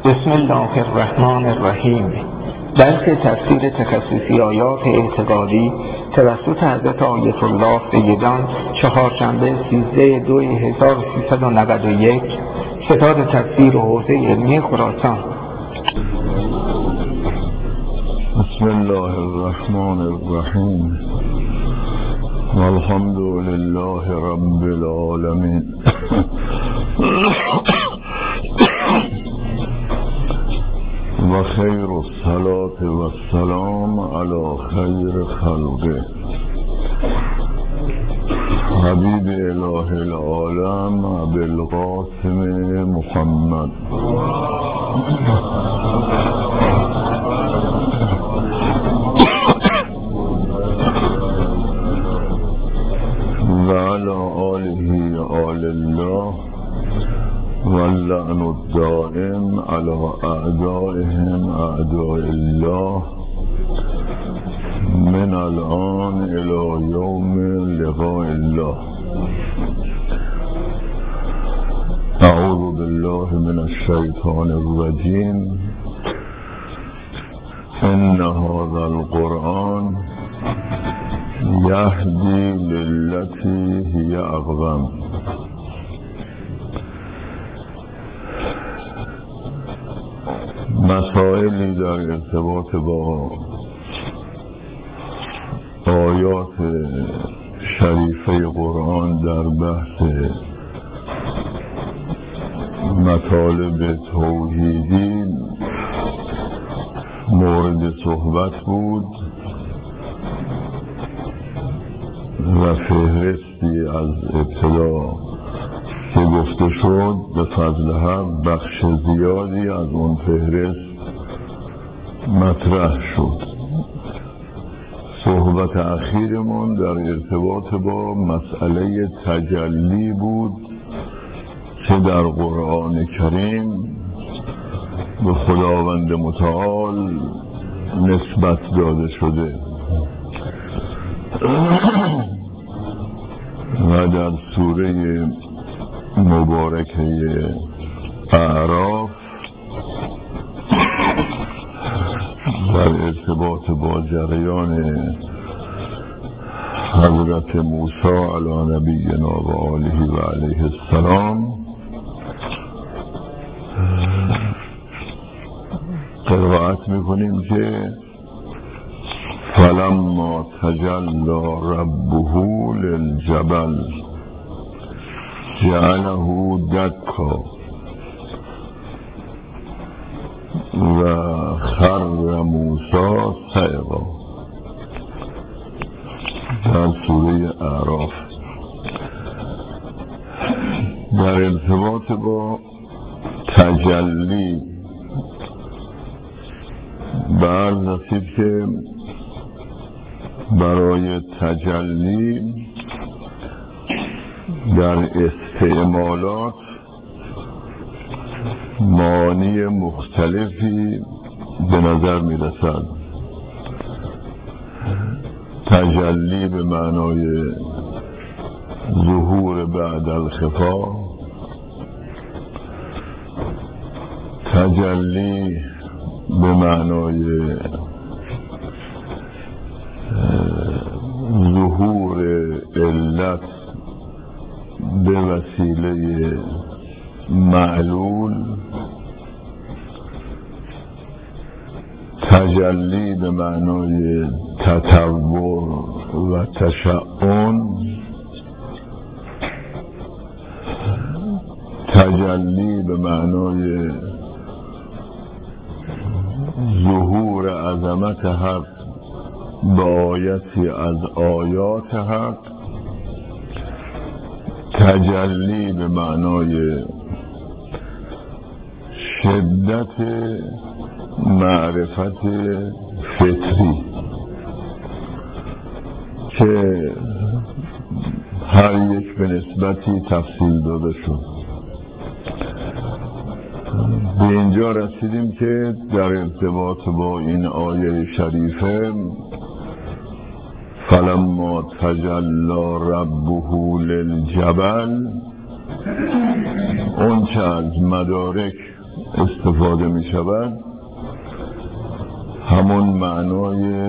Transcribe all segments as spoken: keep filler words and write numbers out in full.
بسم الله الرحمن الرحیم. درس تفسیر تخصصی آیات اعتقادی توسط حضرت آیت الله سیدان، چهارشنبه سیزده دو هزار و سیصد و نود و یک، ستاد تفسیر و حوزه علمی خراسان. بسم الله الرحمن الرحیم. والحمد لله رب العالمین. و خیر الصلاة و السلام علی خیر خلقه حبیب اله العالم بالقاسم محمد و علی آله آل الله واللعن الدائم على اعدائهم اعداء الله من الان الى یوم لقاء الله. اعوذ بالله من الشیطان الرجیم. ان هذا القرآن یهدی للتی هی اقوم. مسائلی در ارتباط با آیات شریفه قرآن در بحث مطالب توحیدی مورد صحبت بود و فهرستی از ابتدا که گفته شد به فضل حق بخش زیادی از اون فهرست مطرح شد. صحبت اخیرمون در ارتباط با مسئله تجلی بود که در قرآن کریم به خداوند متعال نسبت داده شده و در سوره مبارکه اعراف در ارتباط با جریان حضرت موسی علی نبینا و آله و علیه السلام قرائت میکنیم که فلما تجلی ربه للجبل جعله دکا و خر موسی صعقا در سوره اعراف. در ارتباط با تجلی به عرض رسید که برای تجلی در استعمالات معانی مختلفی به نظر می رسد. تجلی به معنای ظهور بعد الخفا، تجلی به معنای ظهور علت به وسیله معلول، تجلی به معنای تطور و تشعن، تجلی به معنای ظهور عظمت حق به آیتی از آیات حق، تجلی به معنای شدت معرفت فطری که هر یک به نسبتی تفصیل داده شد. به اینجا رسیدیم که در ارتباط با این آیه شریفه فلما تجلی ربه للجبل، اون که از مدارک استفاده می شود همون معنای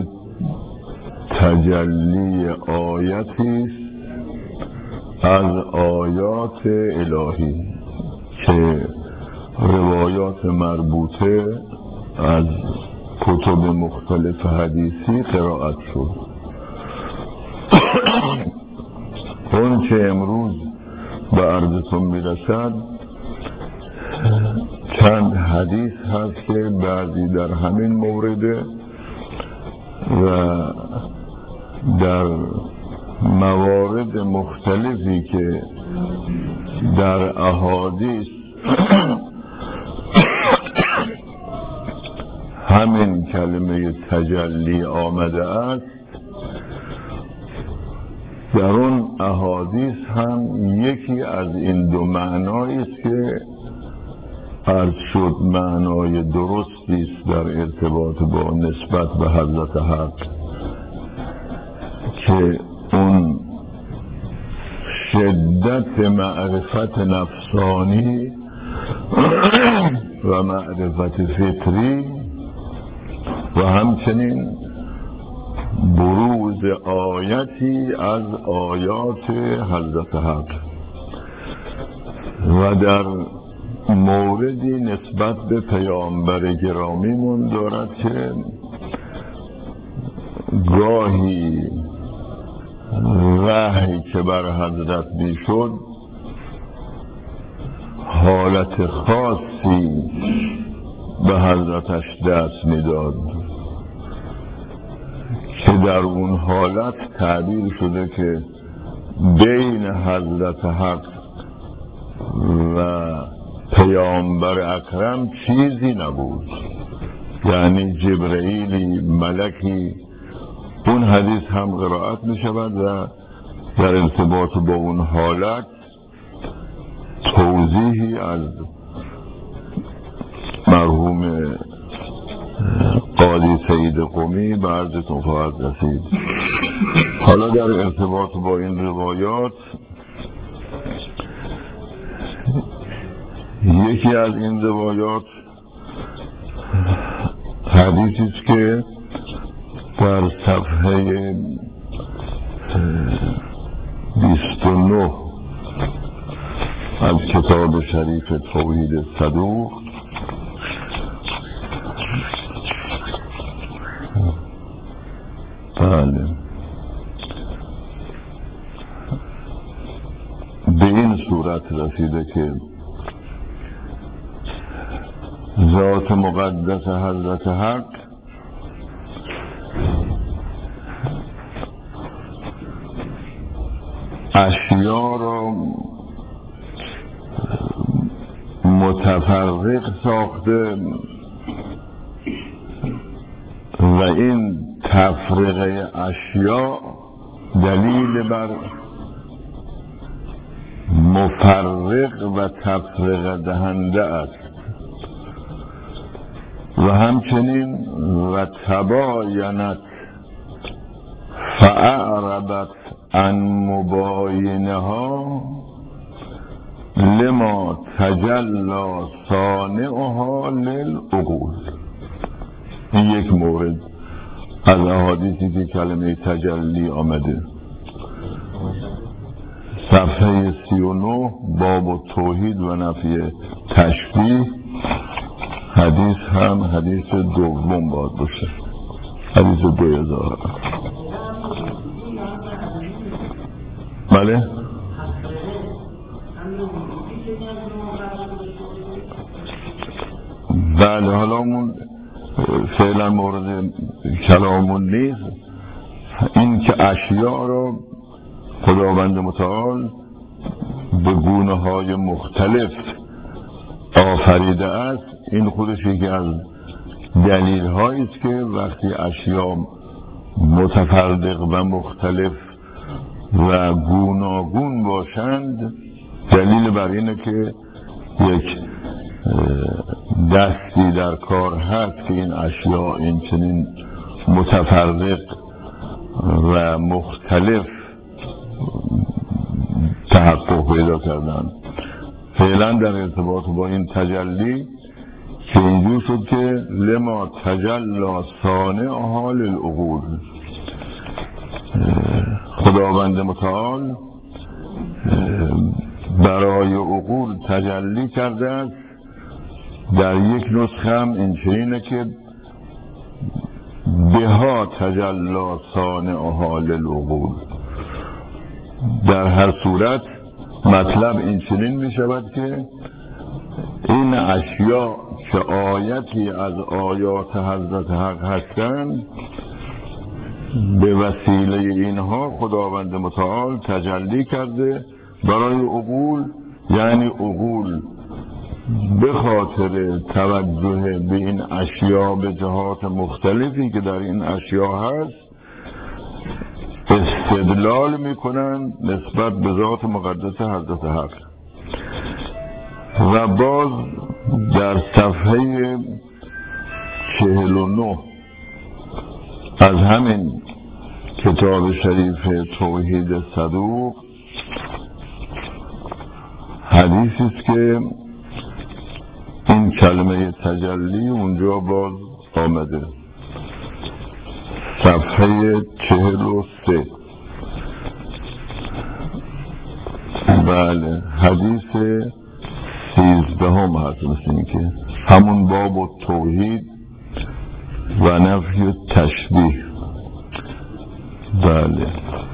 تجلی آیتی است از آیات الهی که روایات مربوطه از کتب مختلف حدیثی قرائت شد. اون که امروز به عرضتون میرسد چند حدیث هست که بعضی در همین مورد و در موارد مختلفی که در احادیث همین کلمه تجلی آمده است، در اون احادیث هم یکی از این دو معنایی است که عرض شد معنای درستی است در ارتباط با نسبت به حضرت حق، که اون شدت معرفت نفسانی و معرفت فطری و همچنین بروز آیتی از آیات حضرت حق و در موردی نسبت به پیامبر گرامیمون دارد که گاهی وحی که بر حضرت میشد حالت خاصی به حضرتش دست میداد که در اون حالت تعبیر شده که بین حضرت حق و پیامبر اکرم چیزی نبود، یعنی جبرئیلی ملکی. اون حدیث هم قرائت می شود و در ارتباط با اون حالت توضیحی از مرحوم قاضی سید قمی به عرضتون خواهد رسید. حالا در ارتباط با این روایات یکی از این روایات حدیثی است که در صفحه بیست و نه از کتاب شریف توحید صدوق بله به این صورت رسیده که ذات مقدس حضرت حق اشیا را متفرق ساخته و این تفرقه اشیا دلیل بر مفرق و تفرقه دهنده است و همچنین و تباینت فاعربت عن مباینها لما تجلا صانعها للعقول. این یک مورد از احادیثی که کلمه تجلی آمده. صفحه سی و نه باب توحید و نفی تشبیه، حدیث هم حدیث دوم باید باشه، حدیث دو هزار. بله بله حالا اون فعلا مورد کلامون نیست. این که اشیاء رو خداوند متعال به گونه های مختلف آفریده است، این خودش یکی از دلیل هایی است که وقتی اشیاء متفرق و مختلف و گوناگون باشند دلیل بر اینه که یک دستی در کار هست که این اشیاء این چنین متفرق و مختلف تحقق پیدا کردن. فعلا در ارتباط با این تجلی شد که لما تجلا صانعها للعقول، خداوند متعال برای عقول تجلی کرده است. در یک نسخه هم این چنینه که بها تجلا صانعها للعقول. در هر صورت مطلب این چنین می شود که این اشیاء که آیتی از آیات حضرت حق هستند، به وسیله اینها خداوند متعال تجلی کرده برای عقول، یعنی عقول به خاطر توجه به این اشیاء به جهات مختلفی که در این اشیاء هست استدلال میکنند نسبت به ذات مقدس حضرت حق. و باز در صفحه چهل و نه از همین کتاب شریف توحید صدوق حدیثی است که این کلمه تجلی اونجا باز آمده. صفحه چهل و سه، بله حدیث سیزده هم هست، مثل این که همون باب و توحید و نفی تشبیه. بله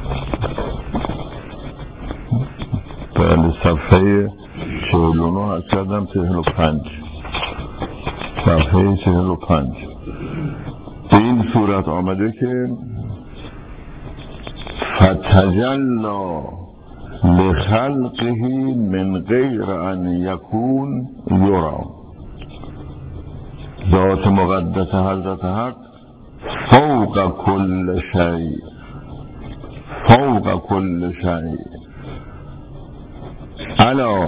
بله صفحه چهل و نه هست کردم، چهل و پنج، صفحه چهل و پنج. به این صورت آمده که فتجلا لخلقه من غیر ان یکون یرا. ذات مقدس حضرت حق فوق کل شیء، فوق کل شیء، علا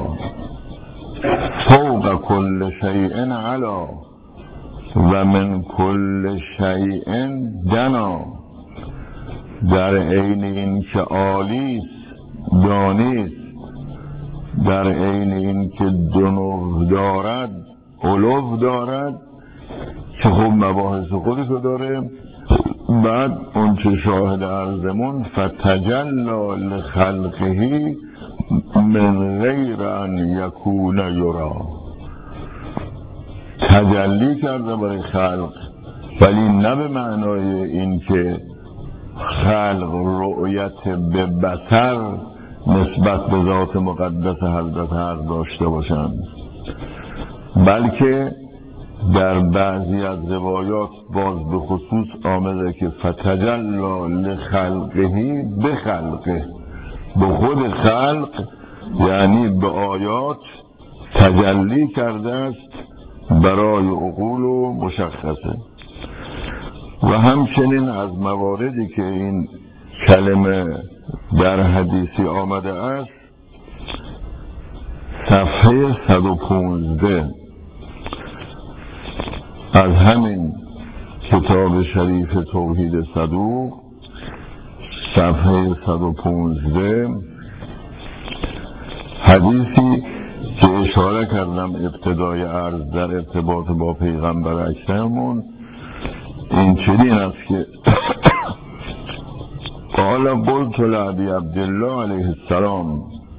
فوق کل شیء علا و من کل شیء دنا. در عین این که عالی دانیست، در عین این که دنو دارد علو دارد که خب مباحث خودشو داره. بعد اون چه شاهد عرضمون فتجلا لخلقه من غیر ان یکون یرا، تجلی کرده برای خلق، ولی نه به معنای این که خلق رؤیت به بصر نسبت به ذات مقدس حضرت حق داشته باشند، بلکه در بعضی از روایات باز به خصوص آمده که فتجلا لخلقه به خلقه، به خود خلق یعنی به آیات تجلی کرده است برای عقول و مشخصه. و همچنین از مواردی که این کلمه در حدیثی آمده است، صفحه صد و پانزده از همین کتاب شریف توحید صدوق، صفحه صد و پانزده حدیثی که اشاره کردم ابتدای عرض در ارتباط با پیغمبر اکرمون، این چنین است که قال قلت لعبی عبدالله علیه السلام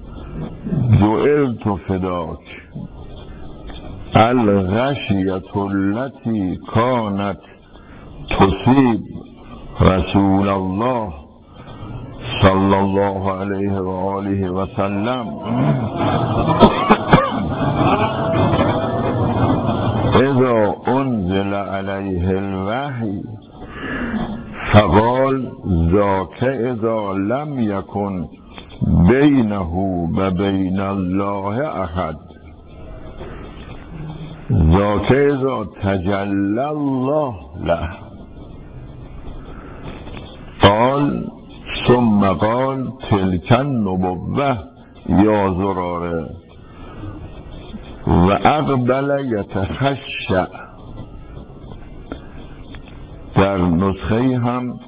جعلت فداک الغشیت التي كانت تصیب رسول الله صلی الله علیه و آله و سلم اذا انزل علیه الوحی فقال ذاک اذا لم یکن بینه و بین الله احد، ذاک اذا تجلی الله له. قال ثم قال تلک النبوة یا زراره و اقبل یتخشع. در نسخه هم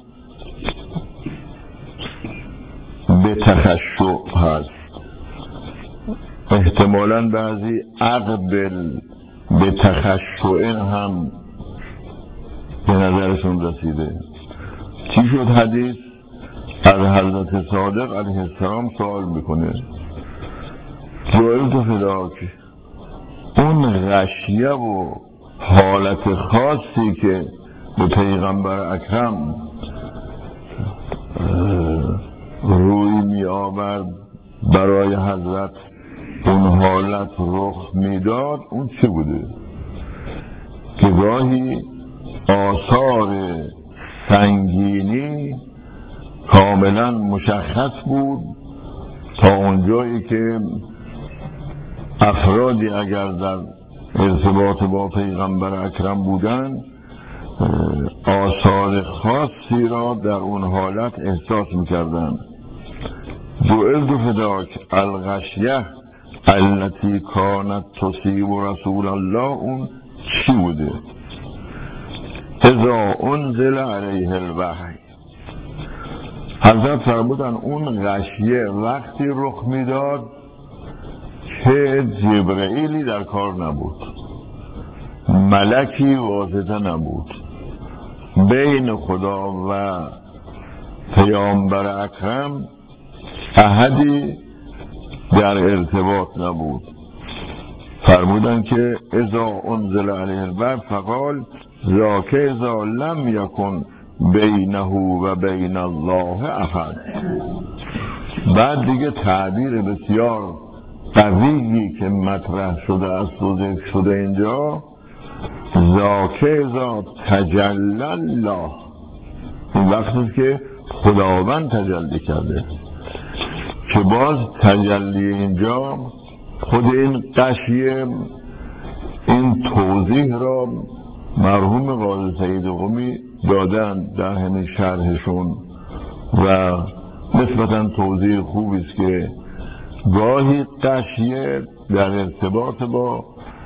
به تخشع هست، احتمالاً بعضی اقبل به تخشع هم به نظرشون رسیده. چی شد حدیث؟ از حضرت صادق علیه السلام سوال میکنه جوئل تو فداک، اون غشیه و حالت خاصی که به پیغمبر اکرم روی می آورد برای حضرت اون حالت رخ میداد، اون چه بوده؟ که گاهی آثار سنگینی کاملا مشخص بود تا اونجایی که افرادی اگر در ارتباط با پیغمبر اکرم بودن آثار خاصی را در اون حالت احساس میکردن. جعلت فداک الغشیه التي کانت تصیب رسول الله، اون چی بوده؟ اذا انزل علیه الوحی، حضرت فرمودن اون غشیه وقتی رخ میداد که جبرئیلی در کار نبود، ملکی واسطه نبود، بین خدا و پیامبر اکرم احدی در ارتباط نبود. فرمودن که اذا انزل علیه الوحی فقال ذاک اذا لم یکن بینه و بین الله احد. بعد دیگه تعبیر بسیار قویی که مطرح شده است و ذکر شده اینجا، ذاک اذا تجلی الله، این وقتی که خداوند تجلی کرده. که باز تجلی اینجا خود این غشیه، این توضیح را مرحوم قاضی سعید قمی دادن در همین شرحشون و نسبتا توضیح خوبی است که گاهی غشیه در ارتباط با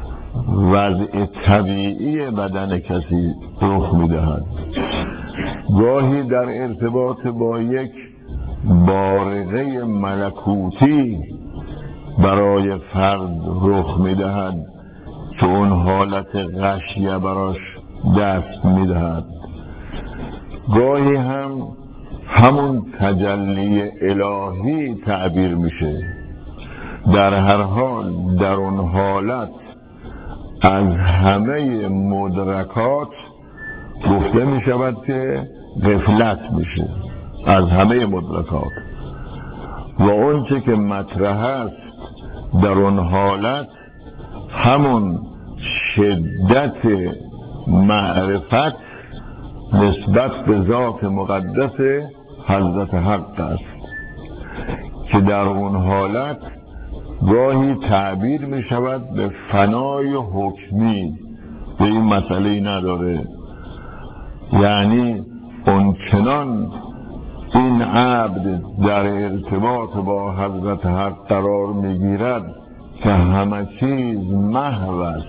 وضع طبیعی بدن کسی رخ میدهد، گاهی در ارتباط با یک بارقه ملکوتی برای فرد رخ میدهد که اون حالت غشیه براش دست میدهد. گاهی هم همون تجلی الهی تعبیر میشه. در هر حال در اون حالت از همه مدرکات گفته میشود که غفلت میشه، از همه مدرکات، و اون چه که مطرح است در اون حالت همون شدت معرفت نسبت به ذات مقدس حضرت حق است که در اون حالت گاهی تعبیر می شود به فنای حکمی، به این مسئله نداره. یعنی اون چنان این عبد در ارتباط با حضرت حق قرار می گیرد که همه چیز محو است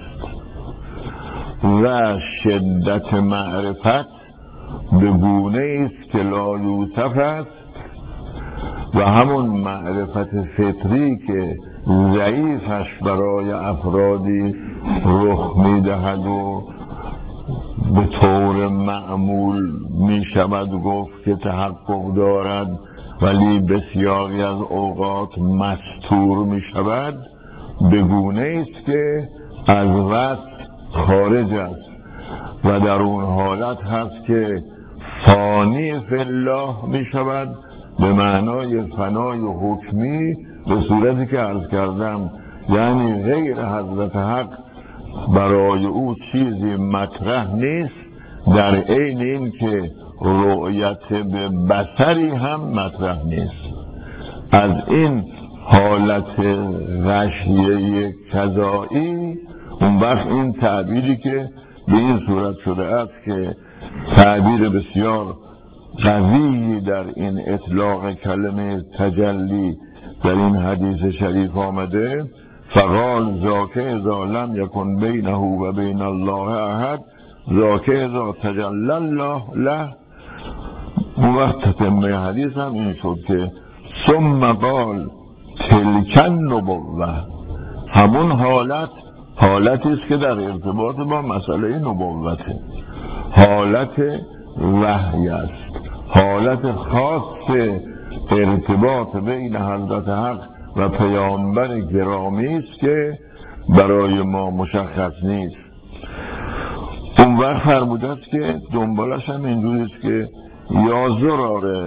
و شدت معرفت به گونه است که لا یوصف است، و همون معرفت فطری که ضعیفش برای افرادی رخ میدهد و به طور معمول می شود گفت که تحقق دارد ولی بسیاری از اوقات مستور می شود، به گونه است که از وصف خارج است و در اون حالت هست که فانی فی الله می شود، به معنای فنای حکمی، به صورتی که عرض کردم یعنی غیر حضرت حق برای او چیزی مطرح نیست، در عین این که رؤیت به بصری هم مطرح نیست. از این حالت غشیه کذایی اون وقت این تعبیری که به این صورت شده است که تعبیر بسیار قوی در این اطلاق کلمه تجلی در این حدیث شریف آمده، فقال ذاک اذا لم یکن بینه و بین الله احد ذاک اذا تجلی الله له. اون وقت تتمه حدیث هم این شد که ثم قال تلک النبوة، همون حالت حالتی است که در ارتباط با مسئله نبوته، حالت وحی است، حالت خاص ارتباط بین حضرت حق و پیامبر گرامی است که برای ما مشخص نیست. اون وقت فرموده است که دنبالش هم اینجوری است که یا زراره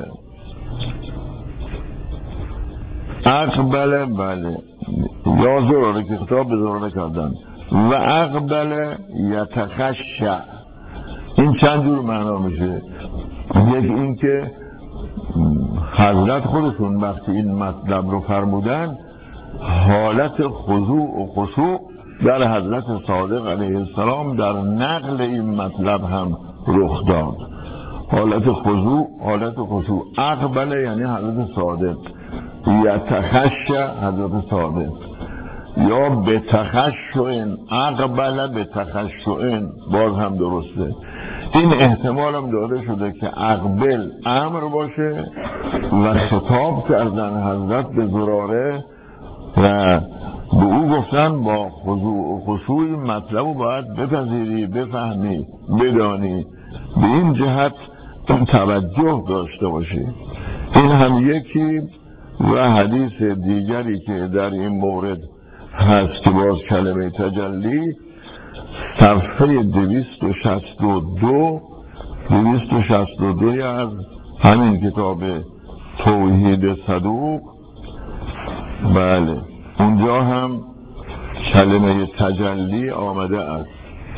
اقبله، بله یا زراره که خطاب به زراره کردن و اقبله یتخشع. این چند جور معنا میشه. یک این که حضرت خودشون وقتی این مطلب رو فرمودن حالت خضوع و خشوع در حضرت صادق علیه السلام در نقل این مطلب هم رخ داد. حالت خضوع، حالت خشوع. اقبله یعنی حضرت صادق، یتخشع حضرت صادق، یا به تخشعن، اقبله به تخشعن باز هم درسته. این احتمال هم داده شده که اقبل امر باشه و خطاب کردن حضرت به زراره و به او گفتن با خضوع و خشوع مطلب رو باید بپذیری، بفهمی، بدانی، به این جهت توجه داشته باشی. این هم یکی. و حدیث دیگری که در این مورد هست که باز کلمه تجلی، صفحه دویست و شصت و دو دویست و شصت و دو از همین کتاب توحید صدوق، بله اونجا هم کلمه تجلی آمده است.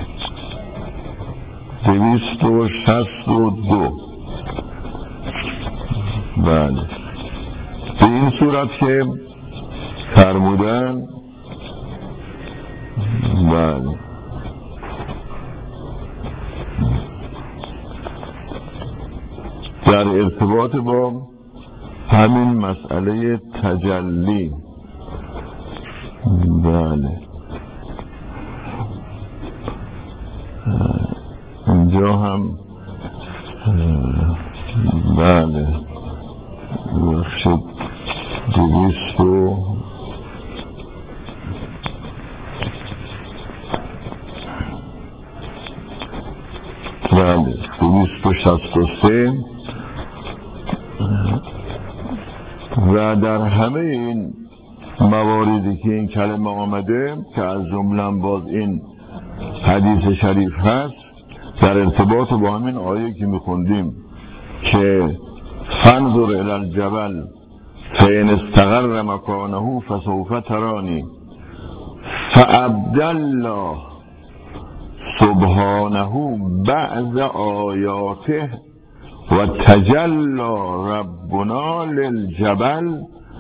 دویست و شصت و دو، بله به این صورت که فرمودن، بله در ارتباط با همین مسئله تجلی، بله اینجا هم بله بخشید دویست و بله دویست و شصت و سه. و در همه این مواردی که این کلمه آمده که از جمله باز این حدیث شریف هست در ارتباط با همین آیه که میخوندیم که فانظر الی الجبل فإن استقر مکانه فسوف ترانی فأبدل الله سبحانه بعض آیاته و تجلی ربنا للجبل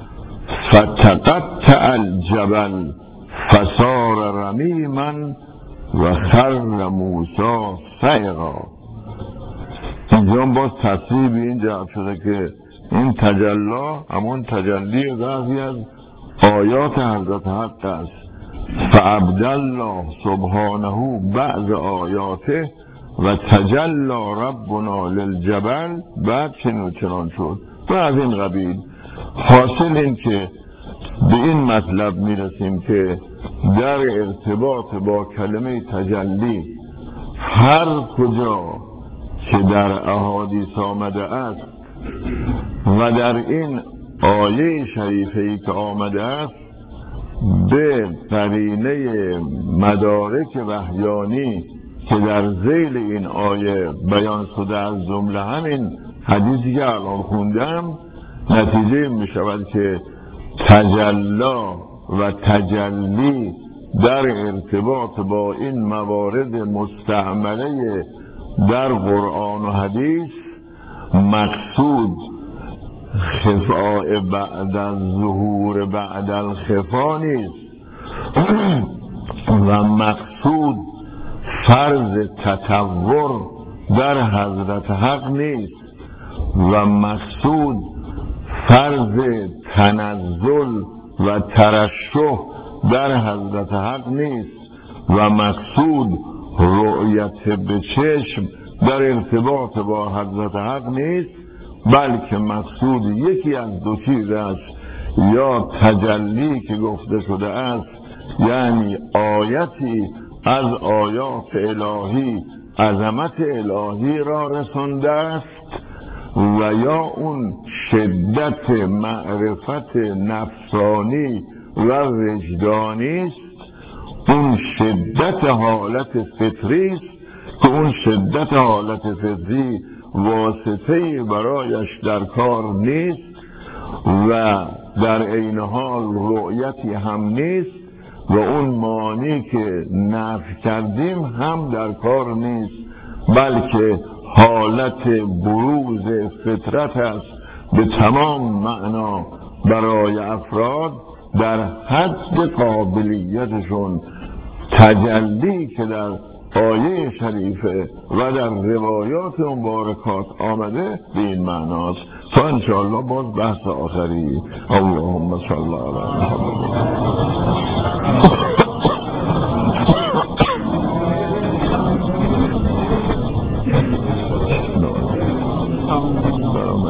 فتقطع الجبل فصار رمیما و خر موسی صعقا. اینجا باز تصریح به این جهت شده که این تجلی همون تجلی بعضی از آیات حضرت حق است. فابدل الله سبحانه بعض آیاته و تجلی ربنا للجبل، بعد چنین چنان شد و از این قبیل. حاصل این که به این مطلب میرسیم که در ارتباط با کلمه تجلی هر کجا که در احادیث آمده است و در این آیه شریفه‌ای که آمده است به قرینه مدارک وحیانی که در ذیل این آیه بیان شده از جمله همین حدیثی که الان خوندم، نتیجه می شود که تجلا و تجلی در ارتباط با این موارد مستعمله در قرآن و حدیث مقصود خفاء بعد الظهور بعد الخفا نیست و مقصود فرض تطور در حضرت حق نیست و مقصود فرض تنزل و ترشح در حضرت حق نیست و مقصود رؤیت به چشم در ارتباط با حضرت حق نیست، بلکه مقصود یکی از دو چیز است: یا تجلی که گفته شده است یعنی آیتی از آیات الهی عظمت الهی را رسانده است و یا اون شدت معرفت نفسانی و وجدانی است، اون شدت حالت فطری است که اون شدت حالت فطری واسطه‌ای برایش در کار نیست و در عین حال رؤیتی هم نیست و اون معنی که نفی کردیم هم در کار نیست، بلکه حالت بروز فطرت است به تمام معنا برای افراد در حد قابلیتشون. تجلی که در آیه شریفه و در روایات مبارکات آمده به این معناست. تا انشاءالله باز بحث آخری. اللهم صل علی محمد.